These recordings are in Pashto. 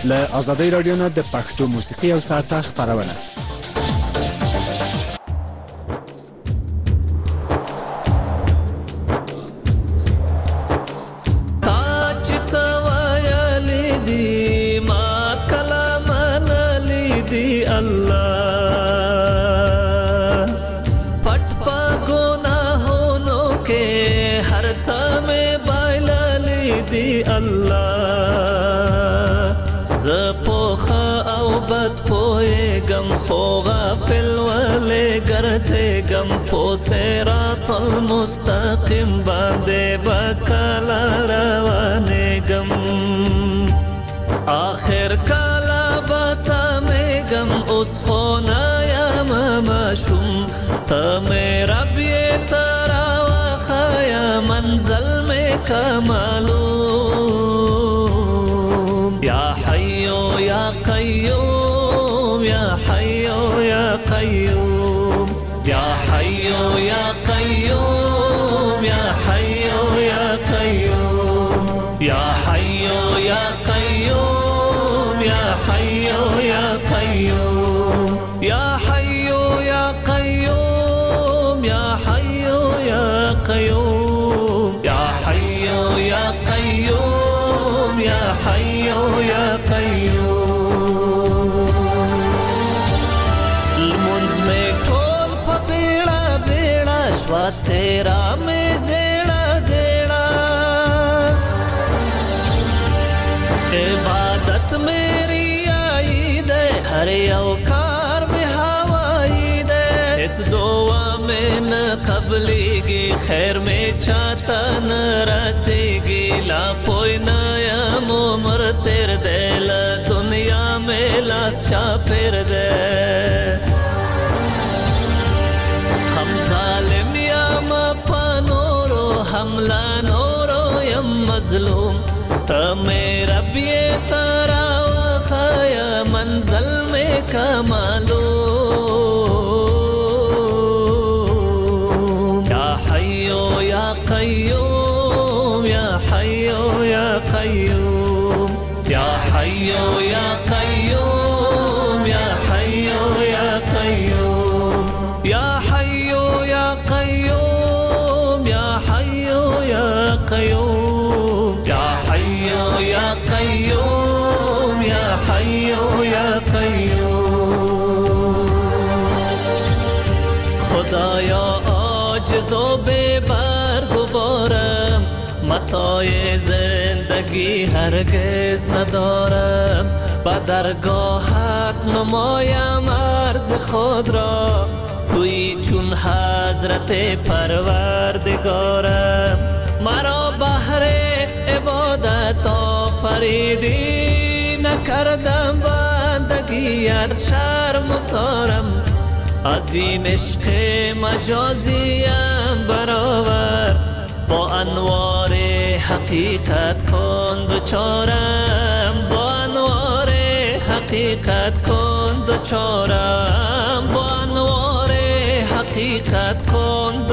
له آزادۍ رادیو نه د پښتو موسیقي او ساعت خبرونه. خو غافل ولی گرچه گم پو صراط المستقیم باندې بکلا روانه گم آخر کلا بسامه گم اس خونه یم مشوم تا میرا بی ترا و خیا منزل میں کمالوم یا حیو یا قیوم یا حیو یا قیوم یا حیو یا قیوم یا حیو یا قیوم یا حیو یا قیوم یا حیو یا قیوم یا حیو یا قیوم یا حیو یا قیوم یا حیو یا قیوم یا حیو یا قیوم تیرا میں زیڑا زیڑا عبادت میری آئی دے ہر اوکار میں ہوائی دے اس دعا میں نہ قبلی گی خیر میں چاہتا نہ رسے گی لا پوئی نایم عمر تیر دے لا دنیا میں لاس چا پھر دے ہم ظالم حملہ نورو یم مظلوم تا میرا بی ترا و خیا منزل میں کمالوم یا حیو یا قیوم یا حیو یا قیوم یا حیو یا قیوم یا حیو یا قیوم یا حیو یا قیوم یا حیو یا قیوم یا حیو یا قیوم یا حیو یا قیوم خدایا عاجز و بے برگبارم متاع زندگی هرگز ندارم با درگاهت نمایم عرض خود را توی چون حضرت پروردگارم مرا بهر عبادت آفریدی نکردم بندگیت شرم و سارم از این عشق مجازیم برابر با انوار حقیقت کن دوچارم با انوار حقیقت کن دوچارم با انوار حقیقت کن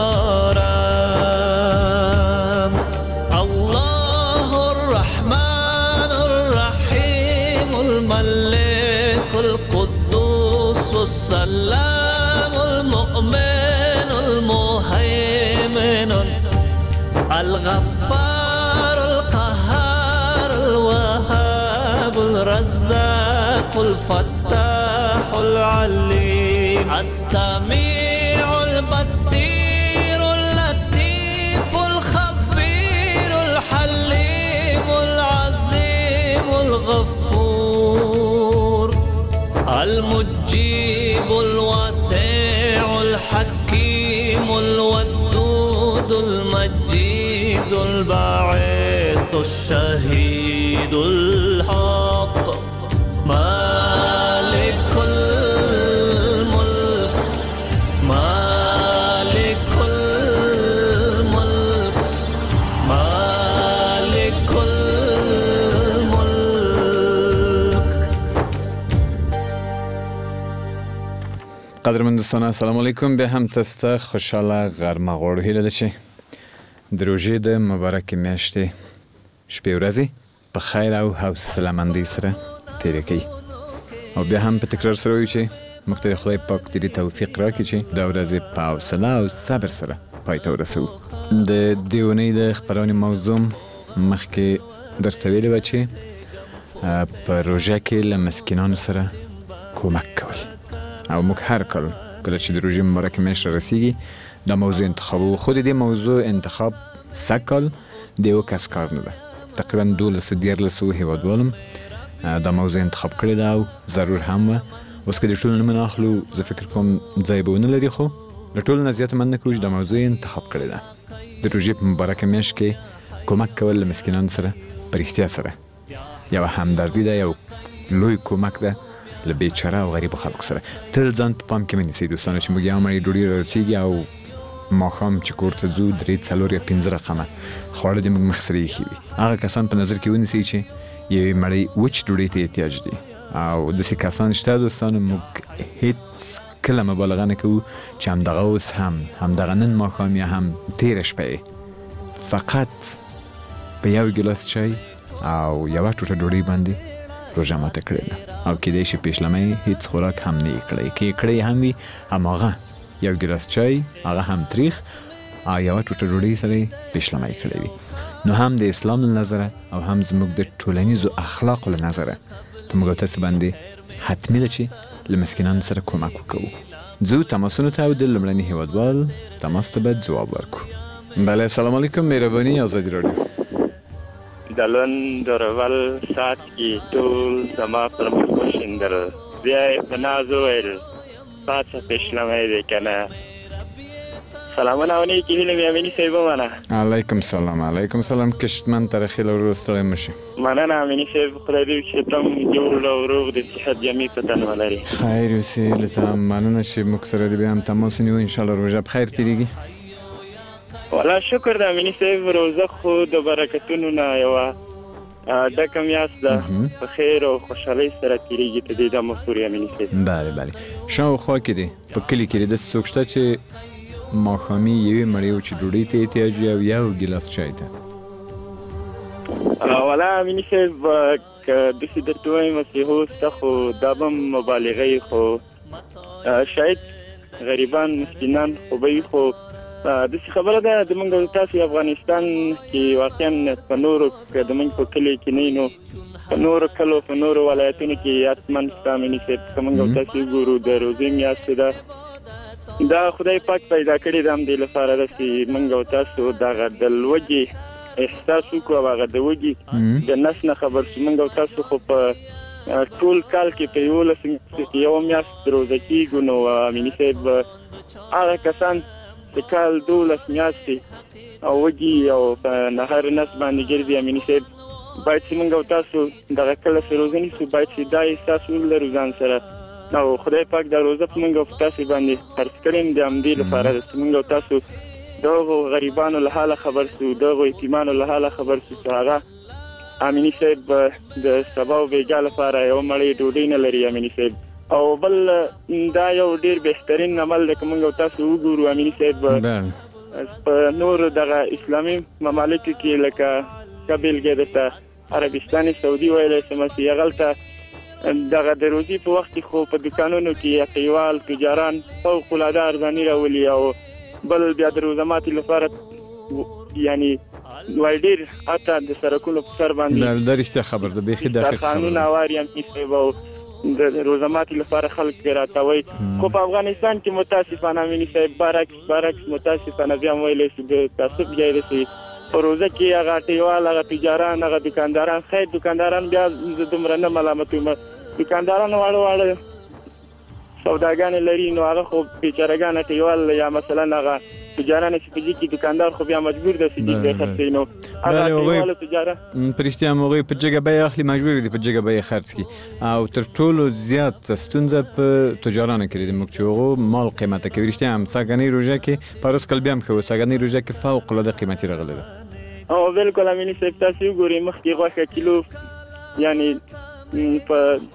دوچارم الله الرحمن الرحیم الملك القدوس السلام المؤمن المهيمن الغفار القهار الوهاب الرزاق الفتاح العليم السميع البصير اللطيف الخبير الحليم العظيم الغفور المجيب الواسع الحكيم الودود المجيد الباعث الشهيد الحق مالك الملك مالك الملك مالك الملك. قدرمن دوستان السلام علیکم. به هم تسته خوشحاله غرمه غوړو هیله ده چې د روژې د مبارکې میاشتې شپې ورځې په خیر او حوصله مندۍ سره تېرې کوي او بیا هم په تکرار سره وایو چې موږ ته خدای پاک دې توفیق راکړي چې دا ورځې په حوصله او صبر سره پای ته ورسوو. د دې اونۍ د خپرونې موضوع مخکې درته ویلې وه چې په روژه کې له مسکینانو سره کومک کول او موږ هر کال کله چې د روژې مبارکې میاشت رارسیږي دا موضوع انتخابوو. خو د دې موضوع انتخاب سږ کال د یو کس کار نه ده. تقریبا 12-13 هیوادوالو دا موضوع انتخاب کړې ده او ضرور هم وه. اوس که د ټولو نومونه اخلو زه فکر کوم ځای به ونه لري، خو له ټولو نه زیاته مننه کوو چې دا موضوع انتخاب کړې ده. د روژې په مبارکه میاشت کې کومک کول له مسکینانو سره په رښتیا سره یو همدردي ده، یو لوی کومک ده له بیچاره او غریبو خلکو سره. تل ځان په پام کې ونیسئ دوستانو چې موږ یو مړۍ ډوډۍ رارسېږي او ماښام چې کور ته ځو 3, 4 یا 5 رقمه خواړه د موږ مخ سره ایښي وي. هغه کسان په نظر کې ونیسئ چې یوې مړۍ وچ ډوډۍ ته احتیاج دي او داسې کسان شته دوستانو. موږ هیڅ کله مبالغه نه کوو چې همدغه اوس همدغه نن ماښام یا هم تېره شپه فقط په یو ګیلاس چای او یوه ټوټه ډوډۍ باندې روژه ماته کړې ده او کیدای شي پیشلمۍ هیڅ خوراک هم نه یې کړی. که یې کړی هم وي هماغه یو ګیلاس چای، هغه هم تریخ او یوه ټوټه ډوډۍ سره یې پیشلمۍ کړی وي. نو هم د اسلام له نظره او هم زموږ د ټولنیزو اخلاقو له نظره په موږ او تاسې باندې حتمي ده چې له مسکینانو سره کومک وکوو. ځو تماسونو ته او د لومړني هیوادوال تماس ته به ځواب ورکو. بله، سلام علیکم، مهرباني آزادي راډیو. د لوند اول ساعت کې ټول زما پر مخ وشیندل، بیا یې په ناز وویل پاڅه پیشلمۍ دی که نه. سلامونه او نیکې هیلې مې امیني صاحب ومنه. علیکم سلام. علیکم سلام. کشتمن ترخیل او روز ستړی مه شي. مننه امیني صاحب، خدای دې وکړي چې تم جوړ او روغ د صحت جامې په تن ولري. خیر اوسې، له تا مننه چې موږ سره دې بیا هم تماس ونیو. انشاءالله روژه په خیر تېرېږي. والله شکر د امیني صاحب، روزه خو د برکتونو نه یوه ډکه میاشت ده، په خیر او خوشحالۍ سره تېرېږي تر دې دمه پورې امیني صاحب. بله بله. شاوخوا کې دی په کلي کې داسې څوک شته چې ماښامي یوې مړۍ وچې ډوډۍ ته احتیاج وي او یو ګیلاس چای ته؟ والله امیني صاحب که داسې درته ووایم چې هو شته، خو دا به مبالغه وي، خو شاید غریبان مسکینان خو به وي. خو داسې خبره ده د موږ او تاسې افغانستان کې واقعا په نورو که د موږ په کلي کې نه وي نو په نورو کلو په نورو ولایتونو کې حتما شته امیني صاحب. که موږ او تاسې وګورو د روزې میاشت ده، دا خدای پاک پیدا کړې ده همدې لپاره ده چې موږ او تاسو دغه د لوږې احساس وکړو او هغه د وږې د نس نه خبر شو. موږ او تاسو خو په ټول کال کې په 11 میاشتو کې یوه میاشت روزه کېږو. نو امیني صاحب هغه کسان چې کال 12 میاشتې او وږي او په نهر نس باندې ګرځي امیني صاحب، باید چې موږ او تاسو دغه کله چې روزه نیسو باید چې دا احساس ولرو ځان سره. او خدای پاک دا روزه په موږ او تاسو باندې فرض کړی د همدې لپاره چې موږ او تاسو دغو غریبانو له حاله خبر شو، دغو یتیمانو له حاله خبر شو چې هغه امیني صاحب د سبا او بیګا لپاره یو مړۍ ډوډۍ نه لري امیني صاحب. او بل دا یو ډیر بهترین عمل ده که موږ او تاسو وګورو امیني صاحب په نور دغه اسلامي ممالکو کې لکه ښه بېلګه درته عربستان سعودي ویلی شم چې هغلته دغه د روزي په وخت کې خو په دکانونو کې یقیوال تجاران فوق العاده ارزاني راولي او بل بیا د روزه ماتې لپاره یعنی وای ډېر حتی د سړکونو په سر باندې دا رښتیا خبر ده، بیخي دقیق خبر ده. قانون اوار یم صاحب او د روزه ماتې لپاره خلک راتوي. خو په افغانستان کې متاسفانه امیني صاحب برعکس متاسفانه بیا هم ویلی شي د تعصب ځای دی چې په روزه کې هغه اټیوال، هغه تجاران، هغه دکانداران، خیر دکانداران بیا زه دومره نه ملامتوم، دکانداران واړه سوداګانې لري نو هغه خو بیچارهګان اټیوال یا مثلا هغه تجاران چې په دې کې دکاندار خو بیا مجبور دی چې دې خرڅي. نو هغه اټیوال تجارت په رښتیا هغوی په جګه بیه اخلي، مجبور دي په جګه بیه خرڅ کړي او تر ټولو زیات ستونزه په تجارانو کې ده موږ چې هغو مال قیمته کوي. رښتیا هم سږنۍ روژه کې پارس کال بیا هم ښه و، سږنۍ روژه کې فوق العاده قیمتي راغلی ده. او بالکل امیني صاحب تاسو وګورئ مخکې غوښه کیلو یعنی په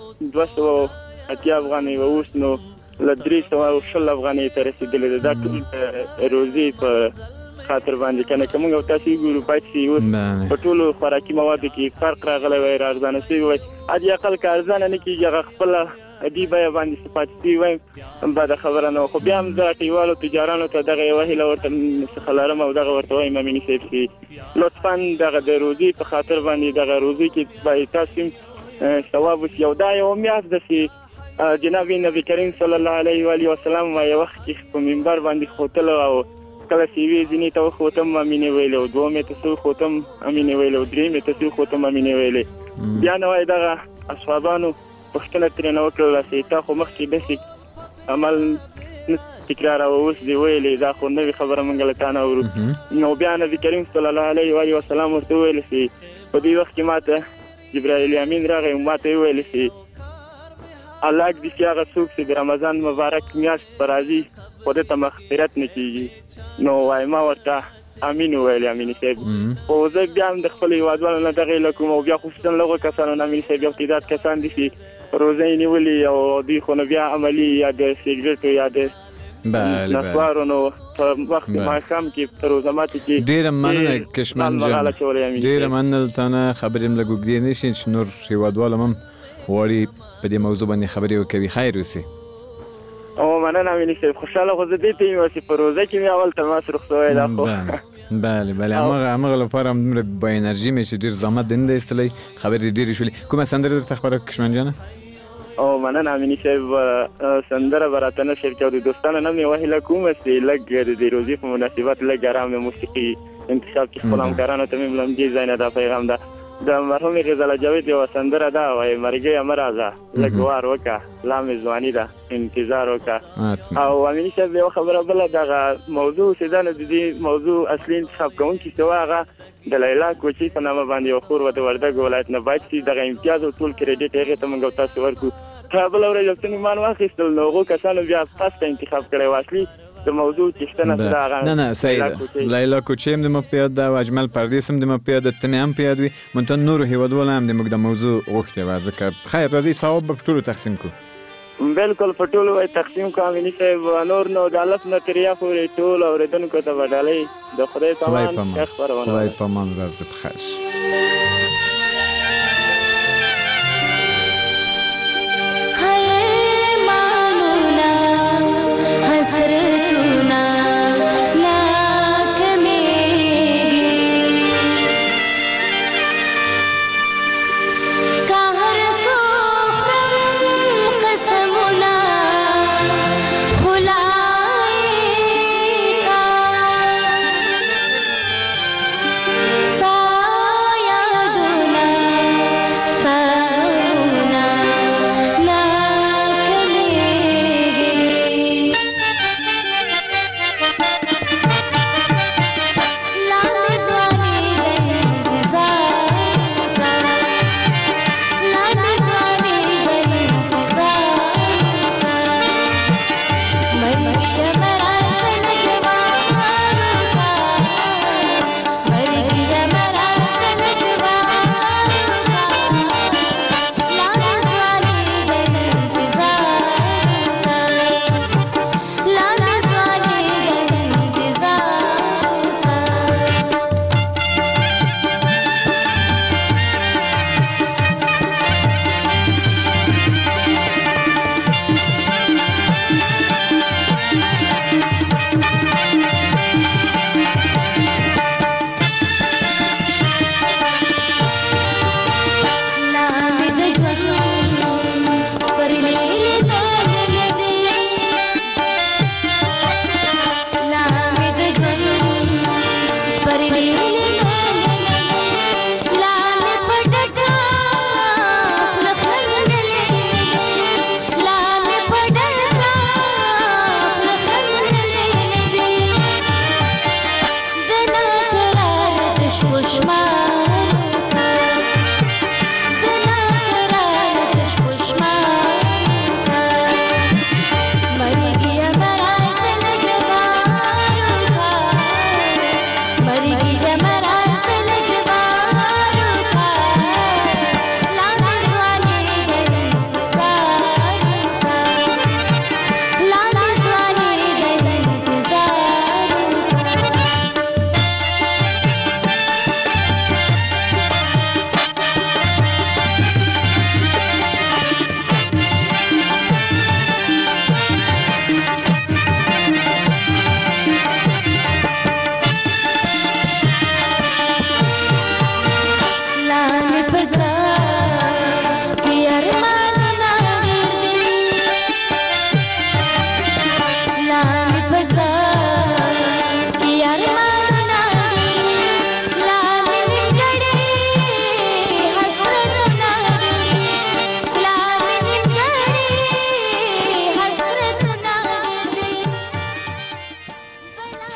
280 افغانۍ و، اوس نو له 320 افغانۍ ته رسېدلې ده. دا ټول روزي په خاطر باندې کنه کوم یو تاسو ګورو پاتې اوس په ټولو خوراکي موادو کې فرق راغلی وای ارزانه شوی وای اځي اقل کارزانه نه کیږي خپل ادي بیا باندې صفاتي وای بعد خبره نو خو بیا هم ځاټیوالو تجارانو ته دغه وهله ورته خلارم او دغه ورته وای مامي نسيب سي لطفا دغه د روزي په خاطر باندې دغه روزي کې بای تاسو ثواب یو دا یو میاس د سي جناب نبی کریم صلی الله علیه و آله وسلم ما یو وخت کې په منبر باندې خوتل او کله سی وی ځینی ته خوتم امینه ویل او دوه مې ته خوتم امینه ویل او درې مې ته خوتم امینه ویل بیا نو دغه اصحابانو پښتنه تر نو کړل چې تا خو مخکې د عمل تکرار او اوس دی ویلې دا خو نوې خبره مونږ له تانه ورو نو بیا نبی کریم صلی الله علیه و آله وسلم ورته ویل چې په دې وخت کې ماته جبرائیل امین راغی او ماته ویل چې الله دې چې هغه څوک چې د رمضان مبارک میاشت پر راځي خو دې ته مغفرت نه کیږي نو وای ما ورته امین ویل امین صاحب او زه بیا هم د خپل هیوادوالو نه دغه لکوم او بیا خصوصا لغو کسانو نه امین صاحب یو تعداد کسان دي چې روزه یې نیولي او دوی خو نو بیا عملي یا د سیګریټو یا د نسوارو نو په وخت ماښام کې په روزه ماتي کې ډېره مننه کشمن جان ډېره مننه تانه خبرې م لږ اوږدې نه شي چې نور هیوادوال هم غواړي په دې موضوع باندې خبرې وکوي خیر اوسي او مننه امین صاحب خوشحاله خو زه دې ته یم چې په روزه کې مې اول تماس رخصوی دا خو بله همغه لپاره هم دومره با انرژي مې چې ډېر زحمت دې نه دی ایستلی خبرې ډېرې شولې کومه سندره درته خبره کشمن جانه او مننه امین صاحب سندره به راته نه شیر کوي دوستانو نه مې وهیله کوم چې لږ د دې روزي په مناسبت لږ ارامه موسیقي انتخاب کې خپل همکارانو ته مې لمدې ځای نه دا پیغام ده د مرحوم غزاله جاوید یو سندره ده وایي مرګي امرازه لګوار وکا لامې ځواني ده انتظار وکا او امین صاحب یو خبره بل دغه موضوع چې دا د دې موضوع اصلي انتخاب کوونکی څه هغه د لیلا کوچي په نامه باندې یو خور وته وردګ ولایت نه باید چې دغه امتیاز او ټول کریډټ هغه ته موږ تاسو ورکو کابل اورې یو څه مان واخیستل نو هغه کسانو بیا تاسو انتخاب کړی واسلی د موضوع چشتنه ده نه سیده لیلا کوچی هم د ما پیاد ده و اجمل پردیس هم د ما پیاد ده تنه هم پیاد وي منتها نور هیوادوال هم د موږ د موضوع غوښتې وه ځکه خیر راځئ ثواب به په ټولو تقسیم کړو بالکل په ټولو تقسیم کړو امیني صاحب نور نو د الف نه تر یا پورې ټول اورېدونکو ته به ډالۍ د خدای پامان خدای پامان ورځ دې په خیر شي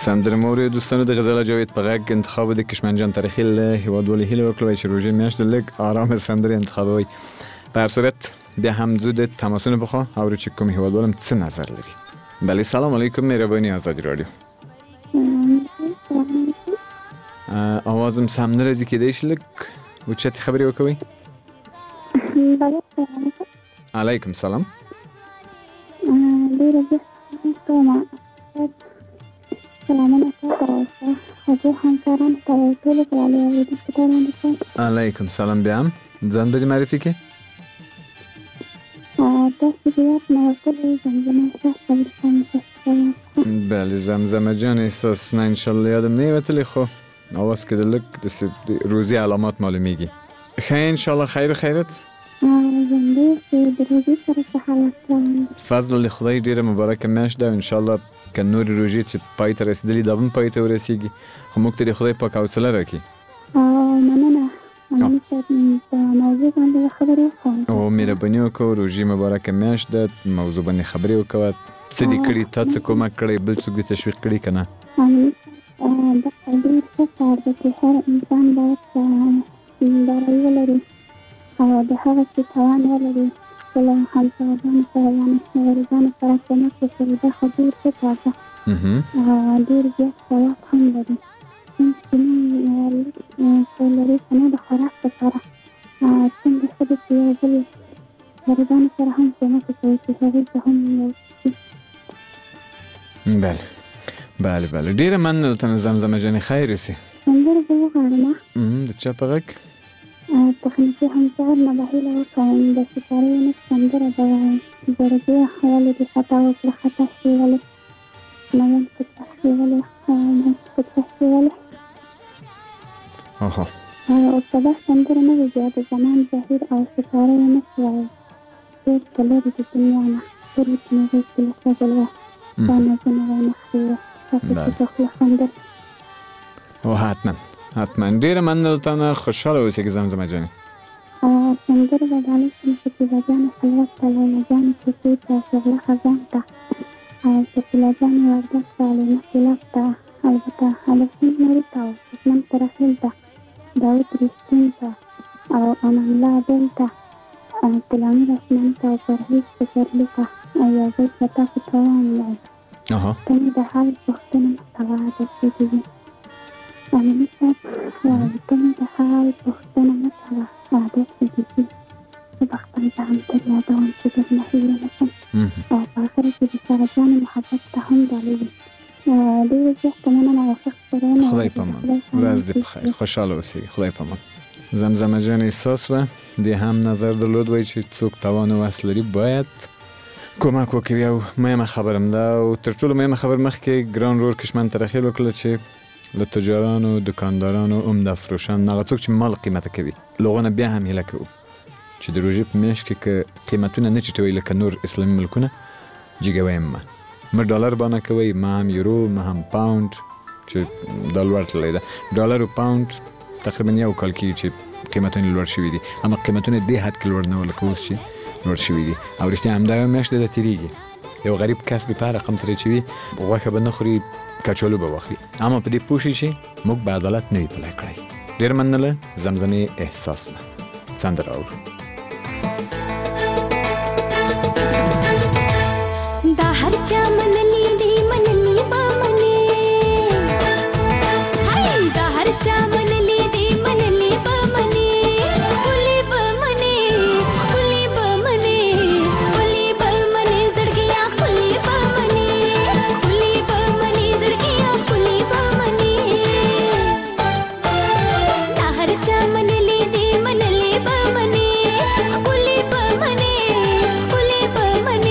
سندره موري دوستانو د غزاله جاوید په غږ انتخاب د کشمنجان تاریخي له هیوادوالي هیله وکړه چې روژې میاشت لږ آرام سندره انتخابوي. په هر صورت بیا هم زود تماسونه بخوا او چې کوم هیوادوالم څه نظر لري. بله سلام علیکم مهربانی آزادی رادیو. آوازم سم نرازی کدای شي لږ اوچتې خبرې وکوئ. بله سلام علیکم سلام. ډېره زه کومه سلامونه تاسو ته همکارانو ته ټولو کړالي اوریدونکو ته وړاندې کوم. علیکم سلام. بیا هم ځان به دې معرفي کړې. تاسو د یاد نه ورکړی زمزمه احساس خبرې بله زمزمه جان احساس نه انشالله یادم نه وتلی خو آواز که د لږ د روزي علامات معلومیږي. ښه انشالله خیر خیرت. زنده چې د روزي سره څه حالت فضل د خدای ډېره مبارکه میاشت ده او انشالله که نورې روژې چې پای ته رسېدلي دا هم پای ته ورسېږي خو موږ ته د خدای پاک حوصله راکړي. مننه صاحب په موضوع باندې خبرې وکړم. او مهرباني وکړه روژې مبارکه میاشت ده موضوع باندې خبرې وکړه. څه دې کړي تا څه کومک کړی بل څوک دې تشویق کړي که نه؟ دا ډېر ښه کار دی چې هر انسان باید بری ولري او د هغه څه توان ولري چې له همسایګانو سره یعنې غریبانو سره کومک وکړي. دا خو ډېر ښه کار ده او ډېر زیات ثواب هم لري. چې موږ لري که نه د خوراک لپاره څنګه ښه ده چې یو بل غریبانو سره هم کومک وکړي چې هغوی ته هم یو بله بله ډېره مننه درته زمزمه جانې خیر اوسې. سندره به وغواړم د چا په غږ؟ تخنیکي همکار نه به هیله وکړم د ستارې ونې سندره به وایم. زړګیه ولې دې خطا وکړه خطا شي ولې مین کوڅه شي ولې مین کوڅه شي ولې ورته دا سندره نه وي بیا د زمان ظاهر او ستارې ونې وایم. ډېر ته لرې د دنیا نه ټولې چې مې غېږ کې له سجل وه دا نازونه وه نخرې وه تاسو چې د خوله خندل. او حتما ډېره مننه درته نه خوشحاله اوسې که زمزمه جانې. سندره به ډالۍ شم شکیبه جانې خلوت ته لیلا جانې کوڅې ته شغله خزان ته او شکیله جانې وردګ ته لیمه سیلاب ته البته الفین نوري ته او عثمان ترحیل ته داود رښتین ته او امان الله دل ته غلامي رحمن ته او پرهیز پسرلي ته او یو ځای به تاسو ته وایم ته مې د حال پوښتنه مه کوه داسې دې وي. امیني صاحب ته مې د حال پوښتنه مه کوه داسې دې وي. زه به خپل ځان تر یادوم چې درنه هیله نه شم او په اخره کې د ساره جانې محبت ته هم ډالۍ وي. ډېره زیاته مننه او ښه خپرونه. خدای په امان. ورځ دې په خیر. خوشحاله اوسې. خدای په امان. زمزمه جان احساس وه دې هم نظر درلود وای چې څوک توان او وس لري باید کومک وکړي. او مهمه خبرم ده او تر ټولو مهمه خبر مخکې ګران رور کشمن ترخیل وکړه چې له تجارانو دکاندارانو عمده فروشان هغه څوک چې مال قیمته کوي لغونه بیا هم هیله کوو چې د روژې په میاشت کې که قیمتونه نه ټیټوي لکه نور اسلامي ملکونه جګوي مه ډالر باندې کوئ ما هم یورو ما هم پاوند چې دا لوړ تللی ده. ډالر او پاوند تقریبا یو کال کېږي چې قیمتونه لوړ شوي دي اما قیمتونه دې حد کې لوړ نه وو لکه اوس چې لوړ شوي دي او رښتیا همدا یو میاشت ده تېرېږي. یو غریب کس به په هر رقم سره چې وي غوښه به نه خوري کچالو به واخلي اما په دې پوه شي چې موږ به عدالت نه وي پلی کړی. ډېر مننه له زمزمې احساس نه سندره اورو. دا هر چا منلی دی منلی به منې هی دا هر چا منلی دی منلی به منې ولې به منې ولې به منې ولې به منې زړګیا ولې به منې ولې به منې زړګیا ولې به منې دا هر چا منلی دی منلی به منې ولې به منې ولې به منې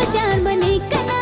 جان منې کنا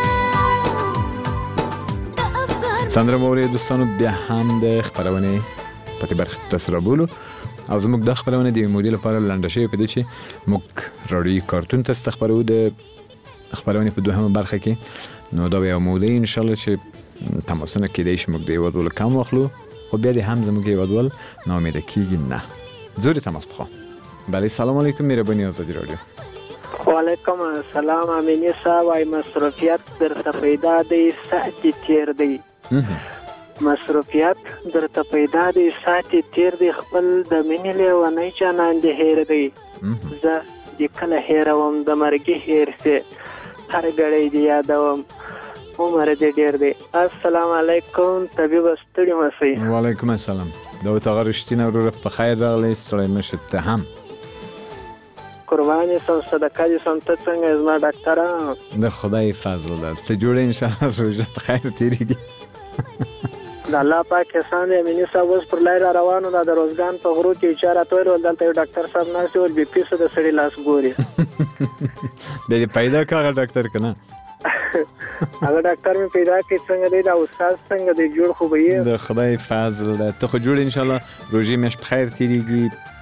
د افغان سندره مو اورئ دوستانو، بیا هم د خپرونې په دې برخه کې تاسو رابولو او زموږ د خپرونې د مودې لپاره لنډه شوې په دې چې موږ راډیویي کارتون تاسو ته خپرو د خپرونې په دوهمه برخه کې. نو دا به یو موده ان شاء الله چې تماسونه کېدای شي موږ د هیوادوالو کم واخلو، خو بیا د هم زموږ هیوادوال ناامیده کېږي نه. زوری تماس بخواه. بله سلام علیکم، مهربانی آزادی رادیو. وعلیکم السلام امینی صاحب. ای مصروفیت درته پیدا دی ساعتی تیر دی. مصروفیت درته پیدا دی ساعتی تیر دی. خپل د مینې لیونی جانان دی هیر دی. زه د کله هیروم د مرګي هیر سي، هر ګړی دی یادوم عمر دی ډیر دی. السلام علیکم، طبیب ستړي مسئ. وعلیکم السلام. داود آقا رشتین وروره په خیر راغلی، ستړی مشه ته هم. قربانی سم، صدقه دې سم. ته څنګه زما ډاکټره؟ د خدای فضل ده، ته جوړه ان شاء الله روژه په خیر تیریږي. د الله پاک احسان دی. امینی صاحب اوس پر لار روانو ده، د روزګان په غرو کې اشاره تویل ول، دلته یو ډاکټر صاحب ناست ول، بي پي د سړي لاس ګوري. د دې پیدا کاغه ډاکټر کنه هغه ډاکټر مې پیدا کړ. څنګه دی دا استاد، څنګه دی جوړ خو به یې؟ د خدای فضل ده، ته خو جوړ ان شاء الله روژه مش په خیر تیریږي.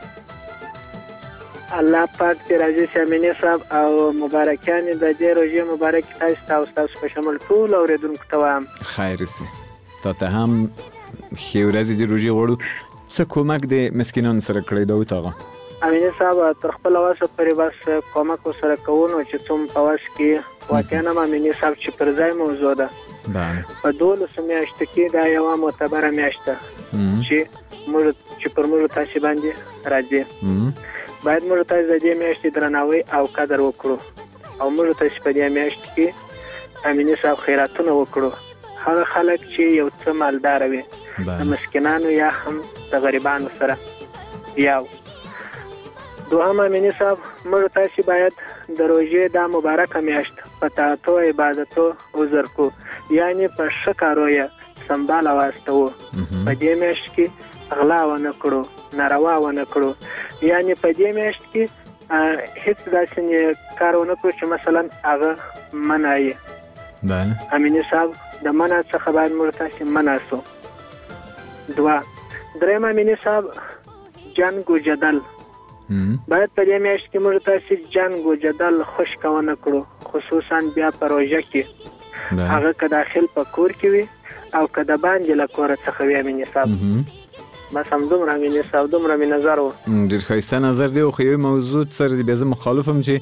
الله پاک دې راځي چې امینی صاحب او مبارکان د دې روژې مبارک تاسو ته او تاسو په شمول ټول اوریدونکو ته وایم. خیر سي. ته هم ښې ورځې د روژې غواړو. څه کومک د مسکینانو سره کړی داود آقا؟ امینی صاحب تر خپل وسه پورې بس کومک ورسره کوو، نو چې څوم په وس کې واقعا هم امینی صاحب چې پر ځای موضوع ده. په 12 میاشتو کې دا یوه معتبره میاشت ده چې پر موږ تاسې باندې راځي. باید موږ تاسې د دې میاشتې درناوی او قدر وکړو او موږ تاسې په دې میاشت کې امینی صاحب خیراتونه وکړو. هغه خلک چې یو څه مالدار وي، د مسکینانو یا هم د غریبانو سره. یو دوهم امینی صاحب موږ تاسې باید د روژې دا مبارکه میاشت په طاعتو عبادتو عذر کو، یعنی په ښه کارو یې سنباله واستوو. په دې میاشت کې غلا ونه کړو، ناروا ونه کړو، یعنی په دې میاشت کې هیڅ داسې کار ونه کړو چې مثلا هغه منع یې. امینی صاحب د منع څخه باید موږ تاسې منع سو. دریم امینی صاحب جنګ و جدل باید په دې میاشت کې موږ تاسې جنګ و جدل خشک ونه کړو، خصوصا بیا په روژه کې. هغه که داخل په کور کې وي او که د باندې له کوره څخه وي. امینی صاحب بس همدومره امینی صاحب، دومره مې نظر و. ډېر ښایسته نظر دی. خو یو موضوع سره بیا زه مخالفم چې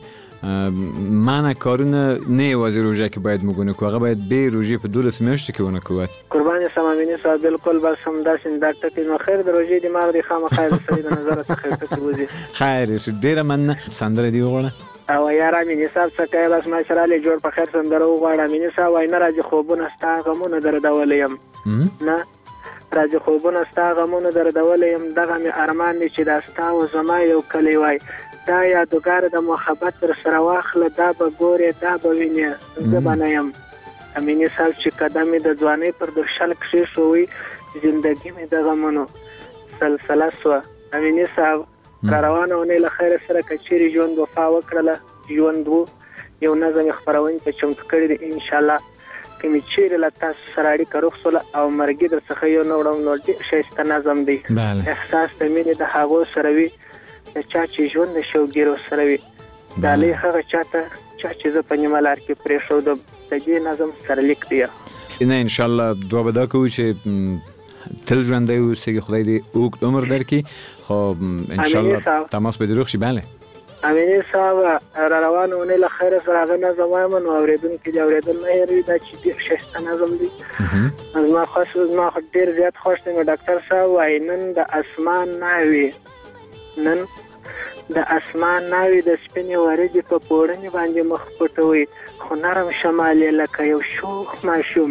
منع کارونه نه یوازې روژه کې باید موږ ونه کړو، هغه باید بې روژې په 12 میاشتو کې ونه کړو. قربان سم امینی صاحب، بالکل بس همداسې دا ټکي. نو خیر د روژې دماغ دی خامخا د سړي د نظره څخه یو ټکي وځي. خیر ډېره مننه. سندره دې وغواړه. او یار امینی صاحب څه کوې؟ بس ماشاءالله جوړ په خیر سندره وغواړه. امینی صاحب وایي نه راځي خوبونه ستا غمونه دردولی یم، نه راځي خوبونه ستا غمونه دردولی یم. دغه مې ارمان دی چې دا ستا و زما یو کلی وای، دا یادګار د محبت در سره واخله، دا به ګورې دا به وینې زه به نه یم. امینی صاحب چې قدم مې د ځوانۍ پر درشل کښېښوی، زندګي مې د غمونو سلسله سوه. امینی صاحب را روانه اونۍ له خیره سره که چیرې ژوند وفا وکړله، ژوند و یو نظم یې خپرونې ته چمتو کړی دی. انشاءالله که مې چیرې له تاسو سره اړیکه رخصوله او مرګي در څخه یو نه وړم، نو ډېر ښایسته نظم دی. احساس د مینې د هغو سره وي، د چا چې ژوند د شوګیرو سره وي. ډالۍ هغه چاته چا چې زه په نیمه لار کې پرېښودم. د دې نظم سرلیک دی. نه انشاءالله دعا به دا کوو چې تل ژوندی اوسېږي، خدای دې اوږد عمر درکړي. خو انشاءالله تماس به دې روغ شي. بله امینی صاحب را روانه اونۍ له خیره سره هغه نظم وایم، نو اورېدونکي دې اورېدل نه هېروي. دا چې ډېر ښایسته نظم دی. زما خو ډېر زیات خوښ دی. نو ډاکټر صاحب وایي نن د اسمان ناوې، نن د اسمان ناوې د سپینې ورځې په پوړنې باندې مخ پټوي، خو نرم شمال یې لکه یو شوخ ماشوم،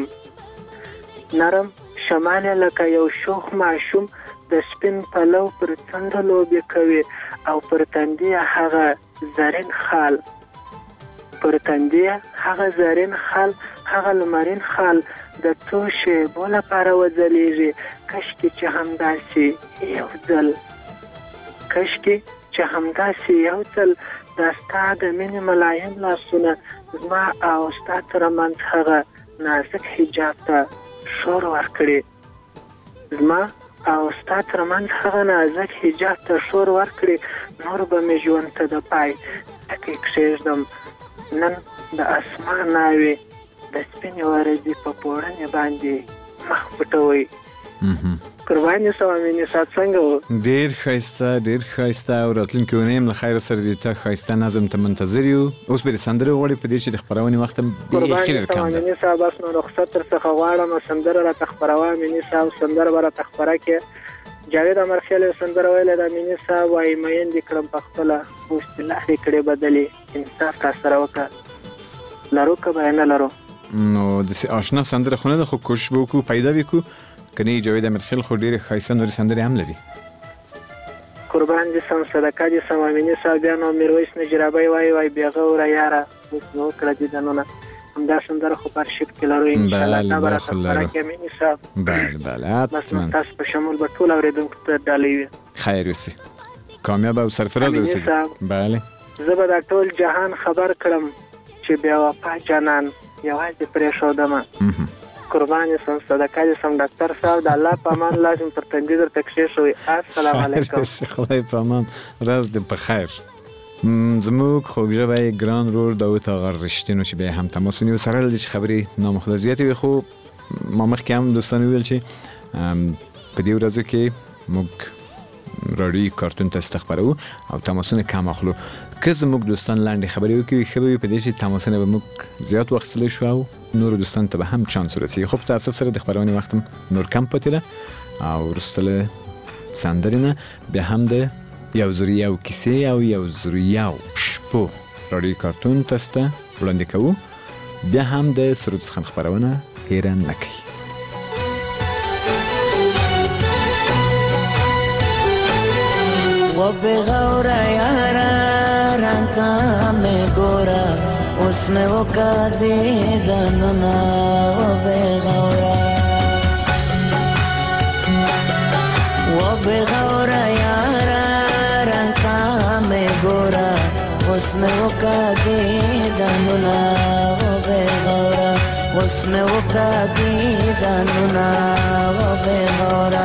نرم شمال یې لکه یو شوخ ماشوم د سپین پلو پر څنډه لوبې کوي، او پر تندې هغه زرین خال، پر تندې هغه زرین خال، هغه لمرین خال د څو شېبو لپاره وځلیږي. کشکې چې همداسې یو ځل، کشکې چې همداسې یو ځل دا ستا د مینې ملایم لاسونه زما او ستا ترمنځ هغه نازک حجاب ته شور ورکړي. زما او ستا ترمنځ هغه نازک حجاب ته شور ورکړي، نور به مې ژوند ته د پای ټکی کښېږدم. نن د اسمان ناوې د سپینې ورځې په پوړنې باندې مخ پټوي. قرباني سوه مینې صاحب څنګه و؟ ډېر ښایسته او راتلونکې اونۍ هم له خیره سره دې ته ښایسته نظم ته منتظر یو. اوس به دې سندرې غواړې په دې چې د خپرونې وخت هم بیخي ډېر کم ده. مینې صاحب بس نو رخصت در څخه غواړم، سندره راته خپروه مینې صاحب، سندره به راته خپره کړې. جاوید امرخیل یو سندره ویلې ده مینې صاحب، وایي میندې کړم په خپله اوس دې لارې کړې بدلې، انصاف را سره وکړه لرو که به یې نه لرو. نو داسې آشنا سندره خو نه ده، خو کوشش به وکړو پیدا وکړو. که نه جاوید امیرخیل خو ډېرې ښایسته نورې سندرې هم لري. قربان دې سم، صدقه دې سم امینې صاحب. بیا نو میرویس نجرابی وایي بې غوره یاره اوس مې وکړه دیدنونه، همدا سندره خو په ارشیف کې لرو انشاءالله. تا به راته خپره کړې امینې صاحب. بله بس نو ستاسو په شمول به ټول اورېدونکو ته ډالۍ وي. خیر اوسې، کامیاب او سرفراز اوسې. بله زه به دا ټول جهان خبر کړم چې بیا وفا جانان یوازې پرېښودمه. قربان سم، صدقه دې سم ډاکټر صاحب. د الله په امان لازم تر تندي درته کښېښوي. السلام علیکم. خدای په امان، ورځ دې په خیر. زموږ خوږ ژبی ګران ورور داود آغا رښتینو چې بیا هم تماس ونیو سره له دې چې خبرې نامخدار زیاتې وي، خو ما مخکې هم دوستانو ویل چې په دې ورځو کې موږ راډیوي کارتون ته استخبارو او تماسونه کم اخلو. که زموږ دوستان لنډې خبرې وکړي ښه به وي، په دې چې تماسونه به موږ زیات واخیستلی شو او نورو دوستانو ته به هم چانس ورسېږي. خو په تاسف سره د خپرونې وخت هم نور کم پاتې ده او وروسته له سندرې نه بیا هم د 101 کیسې او 101 شپو راډیوي کارتون تاسو ته وړاندې کوو. بیا هم د سرود څخه خپرونه هېره نه کوي. و بغورا یارا رنگا میں گورا اس میں وہ قاضی دننا. و بغورا یارا رنگا میں گورا اس میں وہ قاضی دننا. و بغورا اس میں وہ قاضی دننا. و بغورا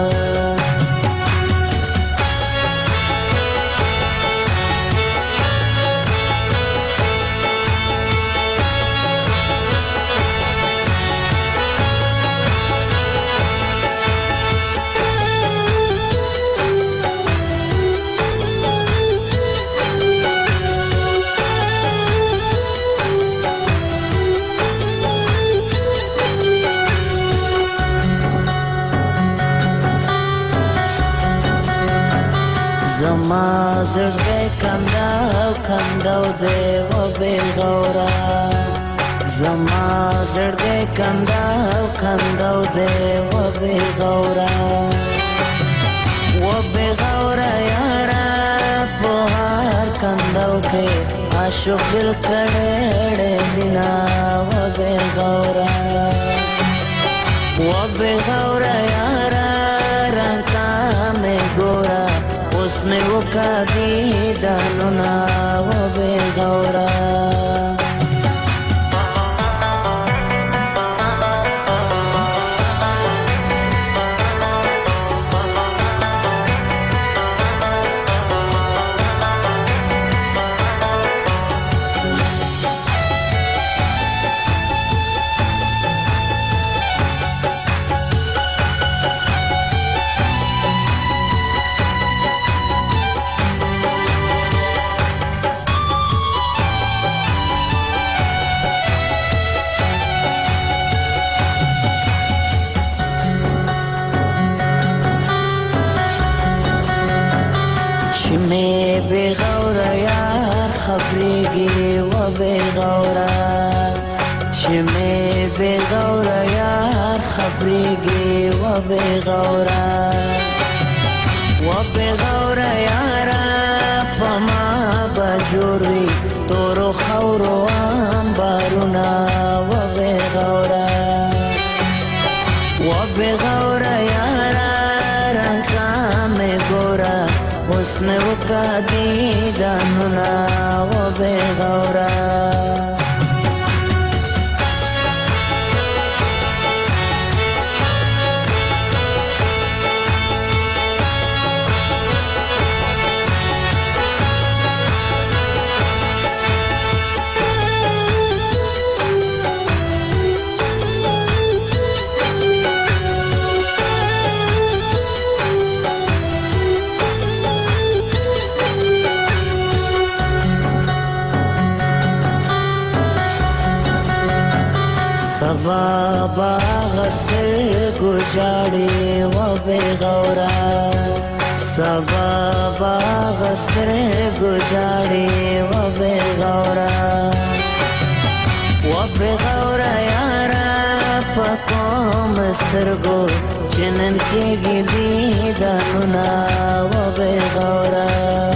زما زړه کنداو دی و بغورا. زما زړه کنداو دی و بغورا. و بغورا یارا په هر کنداو کې عاشق دل کړه دینا. و بغورا یارا رنگا میں گورا اس میں وہ قاضی دانونا. و بغورا میں بغورا یار خبریږي. و بغورا چې میں بغورا یار خبریږي. و بغورا یارا پما بجوړي تورو خورو انبارونه. و بغورا یارا رنگا میں گورا اس میں وہ قاضی دانونا. و بغورا سبا باغستر گجاڑی و بغورا سبا باغستر گجاڑی و بغورا یارا پکوم سترگو چنن کے گی دانونا و بغورا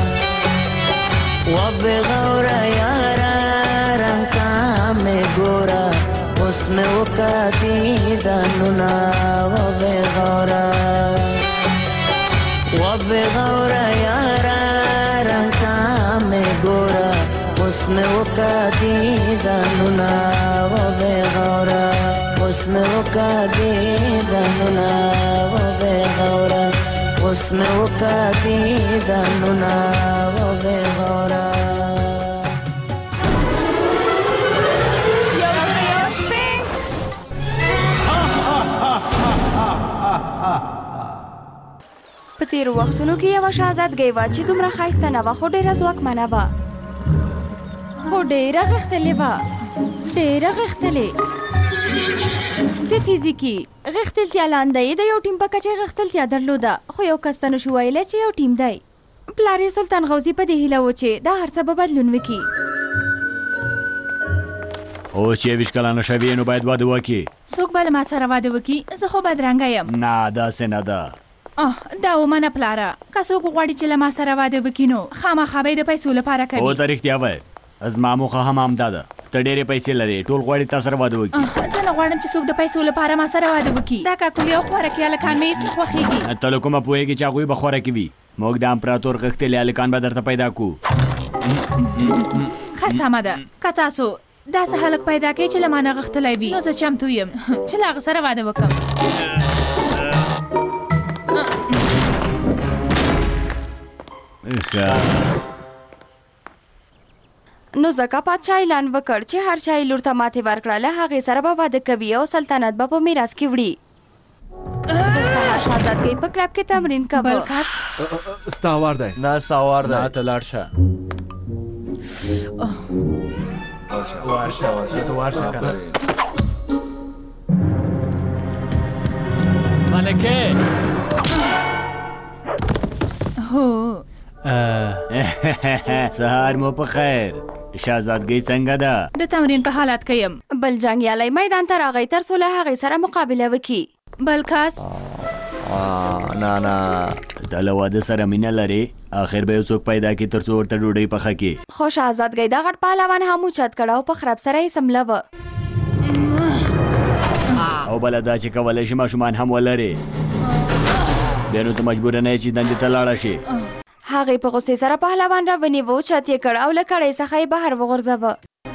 یارا رنگا میں گورا اس میں وہ کا دیدانونا و بغورا یارا رنگا میں گورا اس میں وہ کا دیدانونا و بغورا اس میں وہ کا دیدانونا و بغورا اس میں وہ کا دیدانونا و بغورا په تیرو وختونو کې یوه شهزادګۍ وه چې دومره ښایسته نه وه خو ډېره ځواکمنه وه خو ډېره غښتلې وه ډېره غښتلې د فزیکي غښتلتیا لاندې د یو ټیم په کچه غښتلتیا درلوده خو یو کس ته نشو ویلی چې یو ټیم دی پلار یې سلطان غوزي په دې هیله و چې دا هر څه به بدلون وکړي اوس چې 20 کلنه شوې نو باید واده وکړي څوک به له ما سره واده وکړي زه خو بدرنګه یم نه داسې نه ده دا ومنه پلاره که څوک غواړي چې له ما سره واده وکړي نو خامخا به یې د پیسو لپاره کوي او ته رښتیا وایې زما موخه هم همدا ده ته ډېرې پیسې لرې ټول غواړي تا سره واده وکړي زه نه غواړم چې څوک د پیسو لپاره ما سره واده وکړي دا کاکولي او خوارکي هلکان مې هېڅ نه خوښېږي ته له کومه پوهېږې چې هغوی به خوارکي وي موږ د امپراتور غښتلي هلکان به درته پیدا کړو ښه سمه ده که تاسو داسې هلک پیدا کړئ چې له ما نه غښتلی وي نو زه چمتو یم چې له هغه سره واده وکړم نو ځکه پادشاه اعلان وکړ چې هر چا یې لور ته ماتې ورکړه له هغې سره به واده کوي او سلطنت به په میراث کې وړي بل سهار شهزادګۍ په کلب کې تمرین کوه بل کس ستا وار دی نه ستا وار دی نه ته لاړ شه ورشه کنه ملکه هو سهار مو په خیر شهزادګۍ څنګه ده د تمرین په حالت کې یم بل جنګیالی میدان ته راغی تر څو له هغې سره مقابله وکړي بل کس نه ته له واده سره مینه لرې آخر به یو څوک پیدا کړي تر څو ورته ډوډۍ پخه کړي خو شهزادګۍ دا غټ پهلوان هم اوچت کړه او په خراب سره یې سملوه او بله دا چې کولی شي ماشومان هم ولرې بیا نو ته مجبوره نه یې چې دندې ته لاړه شي هغې په غوسې سره پهلوان را ونیوه اوچت یې کړ او له کړۍ څخه یې بهر وغورځوه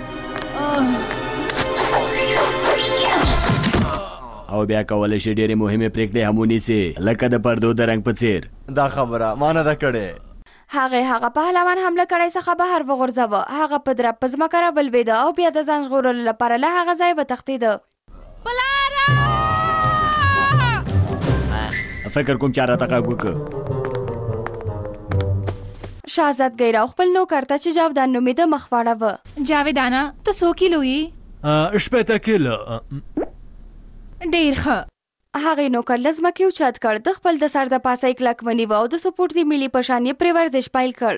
او بیا کولی شي ډېرې مهمې پرېکړې هم ونیسي لکه د پردو د رنګ په څېر دا خبره ما نه ده کړې هغه پهلوان هم له کړۍ څخه بهر وغورځوه هغه په درب په ځمکه راولوېده او بیا د ځان ژغورلو لپاره له هغه ځای وتښتېده فکر کوم چې راته غږ وکړه شهزادګۍ را خپل نوکر ته چې جاودان نومېده مخ واړوه جاویدانه ته څو کیلو یې 8 کیلو ډېر ښه هغې نوکر له ځمکې اوچت کړ د خپل د سر د پاسه یې کلک ونیوه او د سپورټ د میلې په شان یې پرې ورزش پیل کړ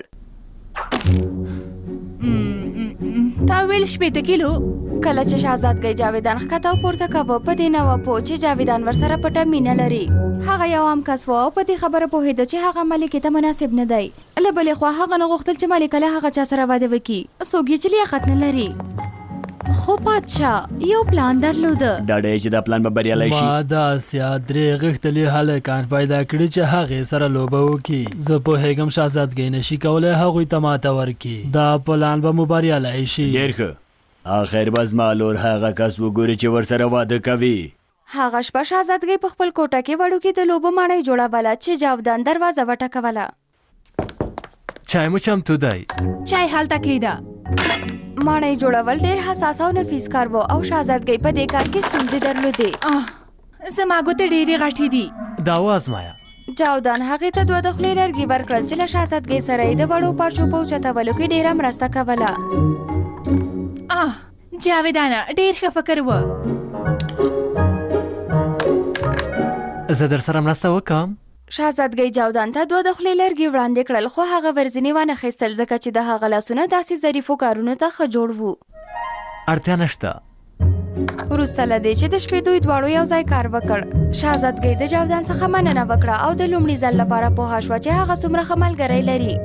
تا ویل 8 کیلو کله چې شهزادګۍ جاویدان ښکته او پورته کوه په دې نه وه پوه چې جاویدان ورسره پټه مینه لري هغه یو عام کس و او په دې خبره پوهېده چې هغه ملکې ته مناسب نه دی له بلې خوا هغه نه غوښتل چې ملکه له هغه چا سره واده وکړي څوک یې چې لیاقت نه لري خو پادشاه یو پلان درلوده ډاډه یې چې دا پلان به بریالی شي ما داسې 3 غښتلي هلکان پیدا کړي چې هغې سره لوبه وکړي زه پوهېږم شهزادګۍ نشي کولی هغوی ته ماته ورکړي دا پلان به مو بریالی شي ډېر ښه آخر به زما لور هغه کس وګوري چې ورسره واده کوي هغه شپه شهزادګۍ په خپل کوټه کې وړوکې د لوبو ماڼۍ جوړوله چې جاودان دروازه وټکوله چای مو چمتو دی چای هلته کېده ماڼۍ جوړول ډېر حساس او نفیس کار و او شهزادګۍ په دې کار کې ستونزې درلودې زما ګوتې ډېرې غټې دي دا وازمایه جاودان هغې ته 2 د خولې لرګي ورکړل چې له شهزادګۍ سره یې د وړو پارچو په اوچتولو کې ډېره مرسته کوله جاویدانه ډېر ښه فکر و زه در سره مرسته وکم. شهزادګۍ جاودان ته 2 د خولې لرګي وړاندې کړل خو هغه ورځنی وانه خیستل ځکه چې د هغه لاسونه داسې ظریفو کارونو ته ښه جوړ وو. اړتیا نشته. وروسته له دې چې د شپې دوی دواړو یو ځای کار وکړ شهزادګۍ د جاودان څخه مننه وکړه او د لومړي ځل لپاره پوهه شوه چې هغه څومره ښه ملګری لري.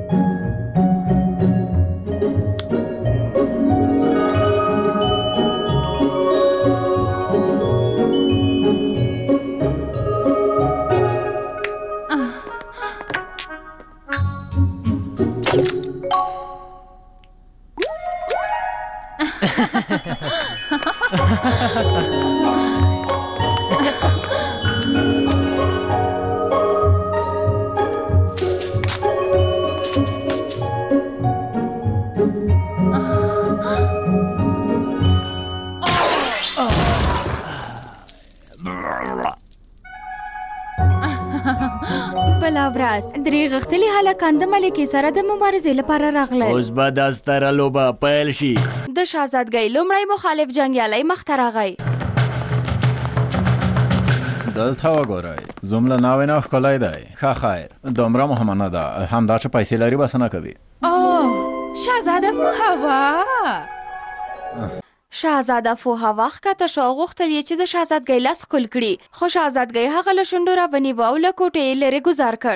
بله ورځ درې غښتلي هلکان د ملکې سره د مبارزې لپاره راغلل. اوس به دا ستره لوبه پیل شي. د شهزادګۍ لومړی مخالف جنګیالی مخته راغی. دلته وګورئ زموږ له ناوې نه ښکلی دی. ښه خیر دومره مهمه نه ده همدا چې پیسې لري بس نه کوي. شهزاده فوهوا شهزاده فوهوا ښکته شو او غوښتل یې چې د شهزادګۍ لاس ښکل کړي خو شهزادګۍ هغه له شونډو راونیوه او له کوټې یې لرې ګوزار کړ.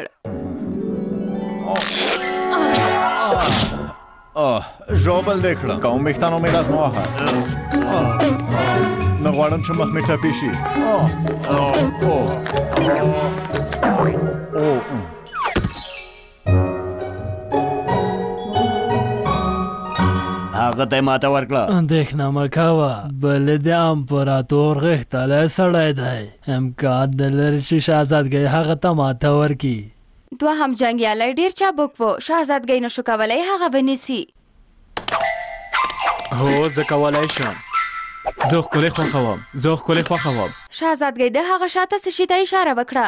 ژوبل دې کړم کوم ویښتانو مې لاس مه وهه. نه غواړم چې مخ مې ټپي شي. هغه ته ماته ورکړه. اندېښنه مه کوه بل د امپراتور غښتلی سړی دی امکان نه لري چې شهزادګۍ هغه ته ماته ورکړي. دوهم جنګیالی ډېر چابک و شهزادګۍ نشو کولی هغه ونیسي. هو زه کولی شم. زه ښکلې خوښوم. شهزادګۍ د هغه شاته څه شي ته اشاره وکړه.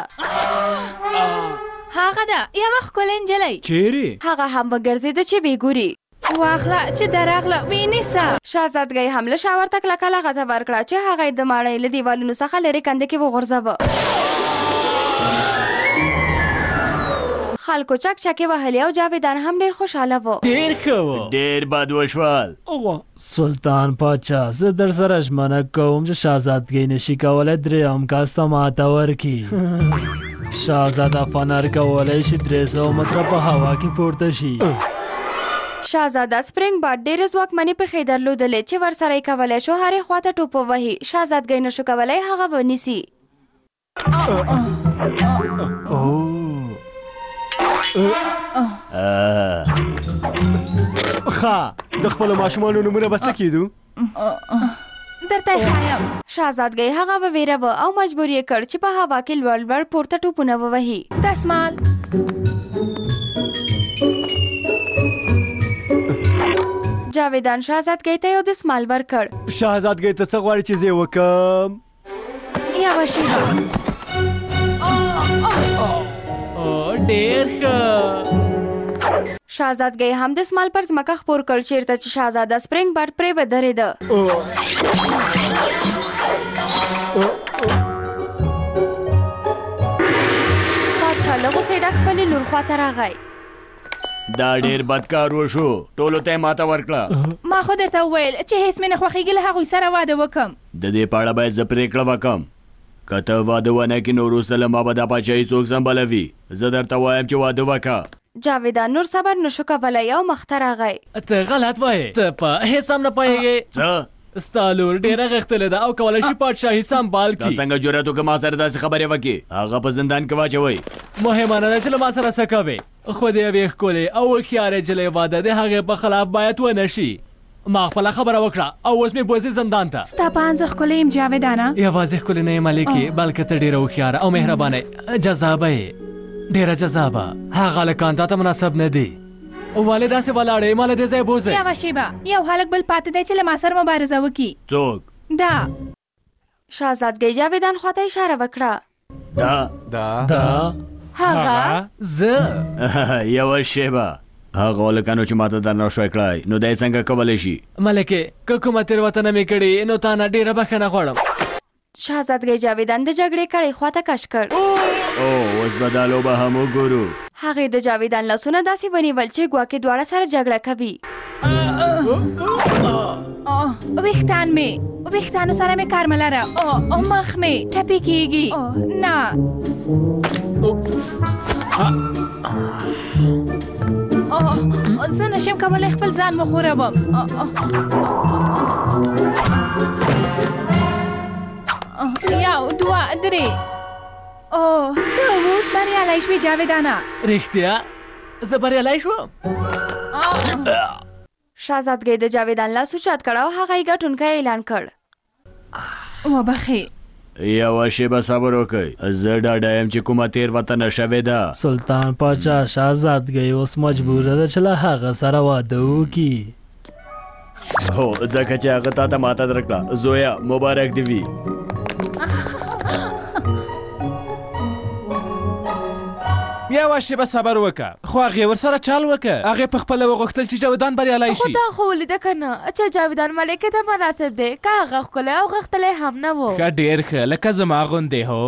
هغه ده یوه ښکلې نجلۍ. چیرې؟ هغه هم وګرځېده چې ویې ګوري. واخله چې درغله وینیسه. شهزادګۍ هم له شا ورته کلکه لغته ورکړه چې هغه یې د ماڼۍ له دیوالونو څخه لرې کنده کې وغورځوه. خلکو چکچکې وهلې او جاویدان هم ډېر خوشحاله و. ډېر ښه و. ډېر بد وشول. سلطان پاچا زه در سره ژمنه کوم چې شهزادګۍ نشي کولی درېیم کس ته ماته ورکړي. شهزاده فنر کولی شي 300 متره په هوا کې پورته شي. شهزاده سپرینګ بارډ ډېرې ځواکمنې پښې درلودلې چې ورسره یې کولی شو هرې خواته ټوپ ووهي. شهزادګۍ نشو کولی هغه ونیسي. ښه د خپلو ماشومانو نومونه به څه کېدو؟ درته یې ښایم. شهزادګۍ هغه وویروه او مجبور یې کړ چې په هوا کې لوړ لوړ پورته ټوپونه ووهي. دسمال جاویدان شهزادګۍ ته یو دسمال ورکړ. شهزادګۍ ته څه غواړي چې زه یې وکړم؟ یوه شیبه. ډېر ښه. شهزادګۍ هم دسمال پر ځمکه خپور کړ چیرته چې شهزاده سپرینګ بارډ پرې ودرېده. پادشاه له غوسې ډک خپلې لور خواته راغی. دا ډېر بد کار وشو. ټولو ته یې ماته ورکړه. ما خو درته وویل چې هېڅ مې نه خوښېږي له هغوی سره واده وکړم. د دې په اړه باید زه پرېکړه وکړم. که ته واده ونه کړې نو وروسته له ما به دا پاچاهي څوک سمبالوي. زه درته وایم چې واده وکړه. جاویدان نور صبر نشو کولی او مخته راغی. ته غلط وایې. ته په هېڅ هم نه پوهېږې. څه؟ ستا لور ډېره غښتلې ده او کولی شي پادشاهي سمبال دا کړي. څنګه جرأت وکړه ما سره داسې خبرې وکړې؟ هغه په زندان کې واچوئ. مهمه نه ده چې له ما سره څه کوې خو د یوې ښکلې او هوښیارې نجلۍ واده د هغې په خلاف باید ونه شي. ما خپله خبره وکړه او اوس مې بوځې زندان ته. ستا په اند زه ښکلې یم جاویدانه؟ یوازې ښکلې نه یم ملکې بلکې ته ډېره هوښیاره او مهربانه جذابه یې. ډېره جذابه. هغه هلکان تا ته مناسب نه دي. ولې داسې ولاړې ما له دې ځایه بوځې. یوه شیبه یو هلک بل پاتې دی چې له ما سره مبارزه وکړي. څوک؟ دا شهزادګۍ جاویدان خواته اشاره وکړه. دا هغه زه. یوه شیبه هغه هلکانو چې ماته درنه شوی کړی نو دی څنګه کولی شي؟ ملکې که کومه تېروتنه مې کړې نو تا نه ډېره بښنه غواړم. شهزادګۍ جاویدان د جګړې کړۍ خواته کش کړ. اوس به دا لوبه هم وګورو. هغې د جاویدان لاسونه داسې ونیول چې ګواکې دواړه سره جګړه کوي. ویښتانو سره مې کار مه لره. مخ مې ټپي کېږي. نه زه نشم کولی خپل ځان وښوروم. یو دوه درې. ته اوس بریالی شوې جاویدانه. رښتیا زه بریالی شوم. شهزادګۍ د جاویدان لاس اوچت کړ او هغه یې ګټونکی اعلان کړ. وبخې. یوه شیبه صبر وکئ. زه ډاډه یم چې کومه تېروتنه شوې ده. سلطان پاچا شهزادګۍ اوس مجبوره ده چې له هغه سره واده وکړي. هو ځکه چې هغه تا ته ماته درکړه. زویا مبارک دې وي. یوه شیبه صبر وکړه. خو هغې ورسره چال وکړه. هغې په خپله وغوښتل چې جاویدان بریالی شي. خو تا خو ولیده که نه چې جاویدان ملکې ته مناسب دی. که هغه ښکلی او غښتلی هم نه و. ښه ډېر ښه لکه زما غوندې. هو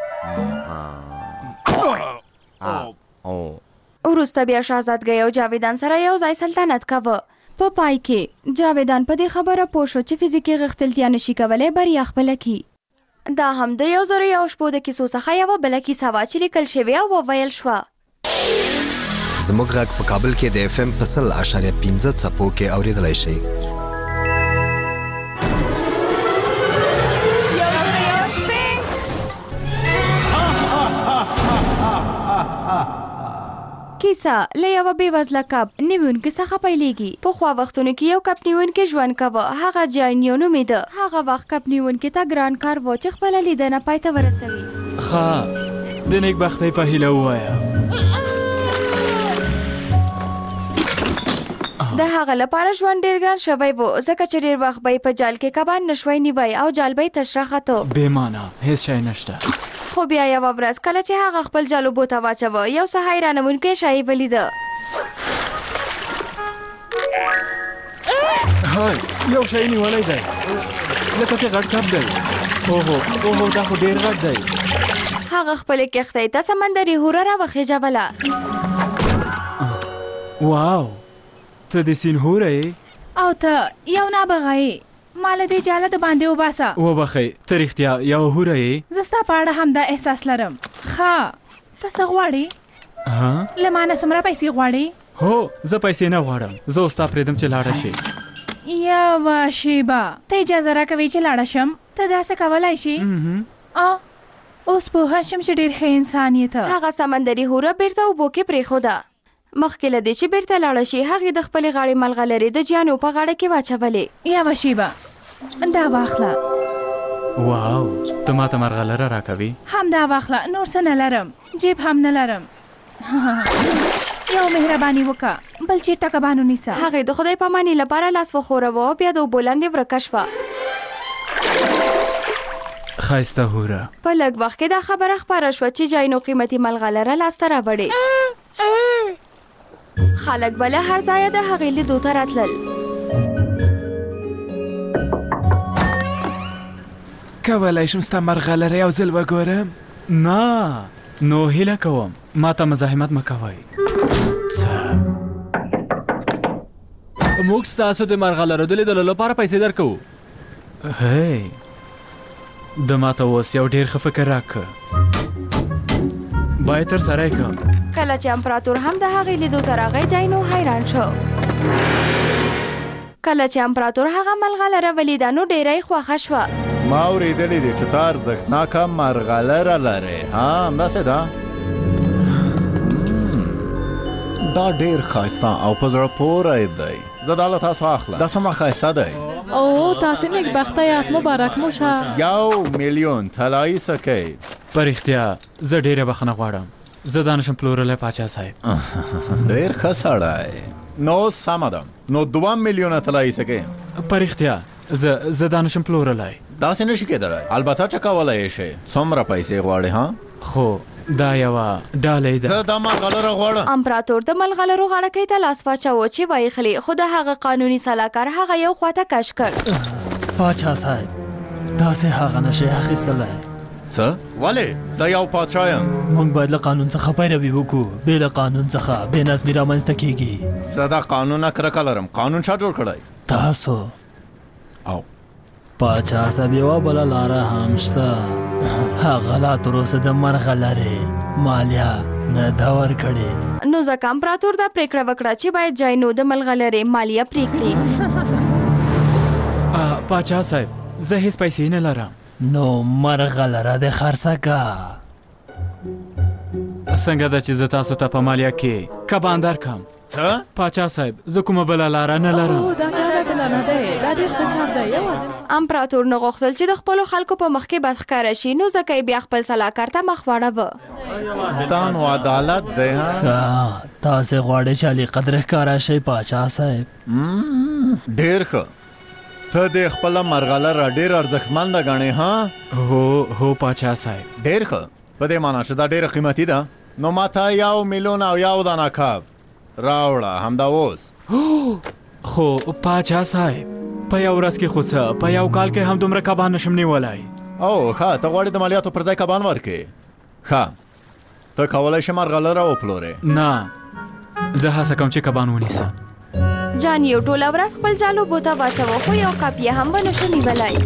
وروسته بیا شهزادګۍ او جاویدان سره یو ځای سلطنت کوه. په پای کې جاویدان په دې خبره پوه شو چې فزیکي غښتلتیا نشي کولی بریا خپله کړي. دا هم د 1001 شپو د کیسو څخه یوه بله کیسه وه چې لیکل شوې او وویل شوه. زموږ غږ په کابل کې د FM په 100.15 څپو کې اورېدلی شئ. کیسه له یوه بېوزله کب نیونکي څخه پیلېږي. پخوا وختونو کې یو کب نیونکی ژوند کوه. هغه جاینیو نومېده. هغه وخت کب نیونکي ته ګران کار و چې خپله لیدنه پای ته ورسوي. ښه د نیکبختۍ په هیله ووایه. د هغه لپاره ژوند ډېر ګران شوی و ځکه چې ډېر وخت به یې په جال کې کبان نشوی نیوی او جال به یې تش راخته. بېمانه هېڅ شی نشته. خو بیا یوه ورځ کله چې هغه خپل جال اوبو ته واچوه یو څه حیرانوونکی شی ولیده. هی یو شی نیولی دی لکه چې غټ کب دی. اوهو دا خو ډېر غټ دی. هغه خپلې کښتۍ ته سمندري هوره راوخېجوله. واو ته د سیند هوره یې او ته یو نابغه یې. ما له دې جاله د باندې وباسه. وبخئ ته رښتیا یو هوره یې. زه ستا په اړه همدا احساس لرم. ښه ته څه غواړې؟ له ما نه څومره پیسې غواړې؟ هو زه پیسې نه غواړم. زه اوس تا پرېږدم چې لاړه شې. یوه شیبه ته اجازه راکوې چې لاړه شم؟ ته داسې کولی شې؟ اوس پوه شم چې ډېر ښه انسان یې ته. هغه سمندري هوره بیرته اوبو کې پرېښوده. مخکې له دې چې بیرته لاړه شي هغې د خپلې غاړې ملغلرې د جانو په غاړه کې واچولې. یوه شیبه دا واخله. واو ته ما ته مرغلره راکوي؟ همدا واخله. نور څه نه لرم. جیب هم نه لرم. یو مهرباني وکړه بل چېرته کبان ونیسه. هغې د خدای پامانۍ لپاره لاس وښوروه او بیا د اوبو لاندې ورکه شوه. ښایسته هوره. په لږ وخت کې دا خبره خپره شوه چې جاینو قیمتي ملغلره لاسته راوړې. خلک به له هر ځایه د هغې لیدو ته راتلل. کولی شم ستا مرغلره یو ځل وګورم؟ نه نو هیله کوم ما ته مزاحمت مه کوئ. موږ ستاسو د مرغلرو د لیدلو لپاره پیسې درکوو. هی د ما ته اوس یو ډېر ښه فکر راکړه. باید ترسره یې کړم. کله چې امپراتور هم د هغې لیدو ته راغی جاینو حیران شو. کله چې امپراتور هغه ملغلره ولیده نو ډېره یې خوښه شوه. ما اورېدلې دي چې ته ارزښتناکه مرغلره لرې. همداسې ده؟ دا ډېر ښایسته او په زړه پوری دی. زه دا له تاسو اخلم. دا څومره ښایسته دی. او تاسې نیکبخته یاست. مبارک مو شه. 1,000,000 طلایي سکې. په رښتیا زه ډېره بخښنه غواړم. زه دا نشم پلورلی پاچا صاحب. ډېر ښه سړی. نو سمه ده. نو 2,000,000 طلایي سکې. په رښتیا زه دا نشم پلورلی. داسې نشي کېدلی. البته چې کولی یې شې. څومره پیسې غواړې؟ خو دا یوه ډالۍ ده. زه دا مرغلره غواړم. امپراتور د ملغلرو غاړکۍ ته لاس واچوه چې ویې خلي. خو د هغه قانوني سلاکار هغه یو خواته کش کړ. پاچا صاحب تاسې هغه نشئ اخیستلی. څه؟ ولې؟ زه یو پادشاه یم. موږ باید له قانون څخه پیروي وکړو. بې له قانون څخه بې نظمي رامنځته کیږي. زه د قانون نه کرکه لرم. قانون چا جوړ کړی؟ تاسو. او پاچا صاحب یوه بله لاره هم شته. هغه لا تر اوسه د مرغلرې مالیه نه ده ورکړې. نو ځکه امپراتور دا پریکړه وکړه چې باید جاینو د ملغلرې مالیه پریکړي. پاچا صاحب زه هیڅ پیسې نه لرم. نو مرغلره د خرڅه کا. څنګه ده چې زه تاسو ته په مالیه کې کبان درکم؟ څه؟ پاچا صاحب زه کومه بله لاره نه لرم. دا کار عادلانه دی. دا ډېر ښه کار دی. یو امپراتور نه غوښتل چې د خپلو خلکو په مخ کې بد ښکاره شي، نو ځکه یې بیا خپل سلاکار ته مخ واړوه. دا نو عدالت دی. تاسې غواړئ چې عالي قدر ښکاره شئ پاچا صاحب. ډېر ښه. ته د خپله مرغلره ډېر ارزښتمنده ګڼې ها؟ هو پاچا صاحب. ډېر ښه. په دې معنا چې دا ډېره قیمتي ده. نو ماته 1 میلیون او 1 دانه کب راوړه همدا اوس. خو پاچا صاحب په یو ورځ کې خو څه، په یو کال کې هم دومره کبان نشم نیولی. او ښه، ته غواړې د مالیاتو پر ځای کبان ورکړې. ښه، ته کولی شې مرغلره وپلورې. نه، زه هڅه کوم چې کبان ونیسم. جانیو ټوله ورځ خپل جال اوبو ته واچوه، خو یو کپ یې هم ونه شو نیولی.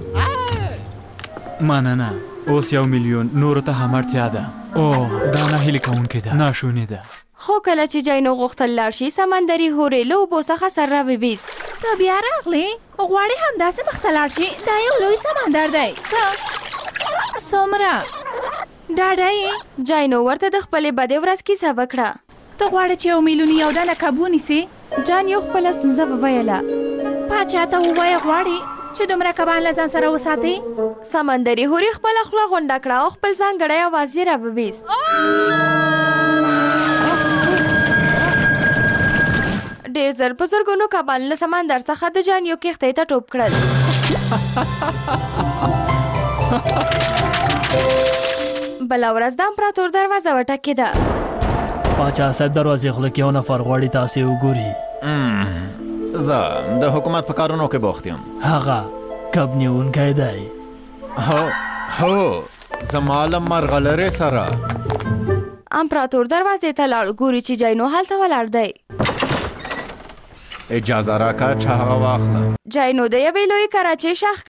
مننه. اوس 1 میلیون نورو ته هم اړتیا ده. او دا ناهیلې کوونکې ده، ناشونې ده. خو کله چې جاینو غوښتل لاړ شي، سمندري هورې له اوبو څخه سر راوویست. ته بیا راغلې؟ غواړې همداسې مخته لاړ شي؟ دا یو لوی سمندر دی. څومره ډاډه یې؟ جاینو ورته د خپلې بدې ورځ کیسه وکړه. ته غواړې چې 1 میلیون یو دانه کب ونیسې؟ جانیو خپله ستونزه وویله. پاچا ته ووایه غواړې چې دومره کبان له ځان سره وساتې؟ سمندري هورې خپله خوله غونډه کړه او خپل ځانګړی اواز یې راوویست. ډېر زر په زرګونو کبان له سمندر څخه د جانیو کښتۍ ته ټوپ کړل. بله ورځ د امپراتور دروازه وټکېده. پاچا صاحب دروازې خوله کې یو نفر غواړي تاسې وګوري. زه د حکومت په کارونو کې بوخت یم. هغه کب نیونکی دی. هو زما له مرغلرې سره. امپراتور دروازې ته لاړ، ګوري چې جاینو هلته ولاړ دی. اجازه راکړه چې هغه واخله. جاینو د یوې لویې کراچۍ شاخ